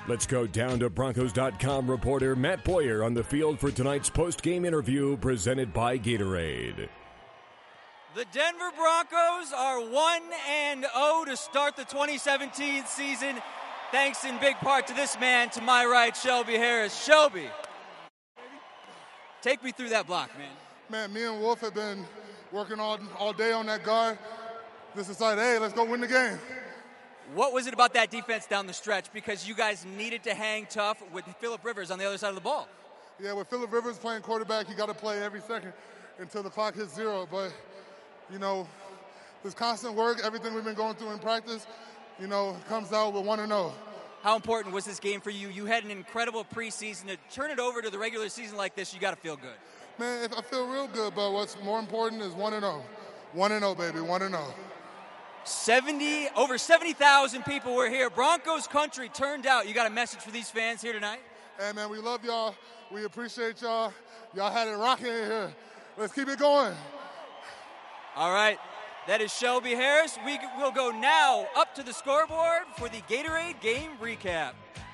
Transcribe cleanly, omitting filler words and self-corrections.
Let's go down to Broncos.com reporter Matt Boyer on the field for tonight's post-game interview presented by Gatorade. The Denver Broncos are 1-0 to start the 2017 season, thanks in big part to this man to my right, Shelby Harris. Shelby, take me through that block, man. Man, me and Wolf have been working all day on that guard. Just decided, hey, let's go win the game. What was it about that defense down the stretch? Because you guys needed to hang tough with Phillip Rivers on the other side of the ball. Yeah, with Phillip Rivers playing quarterback, you got to play every second until the clock hits zero. But, you know, this constant work, everything we've been going through in practice, you know, comes out with 1-0. How important was this game for you? You had an incredible preseason. To turn it over to the regular season like this, you got to feel good. Man, I feel real good, but what's more important is 1-0. 1-0, baby, 1-0. Over 70,000 people were here. Broncos country turned out. You got a message for these fans here tonight? Hey, man, we love y'all. We appreciate y'all. Y'all had it rocking in here. Let's keep it going. All right. That is Shelby Harris. We will go now up to the scoreboard for the Gatorade game recap.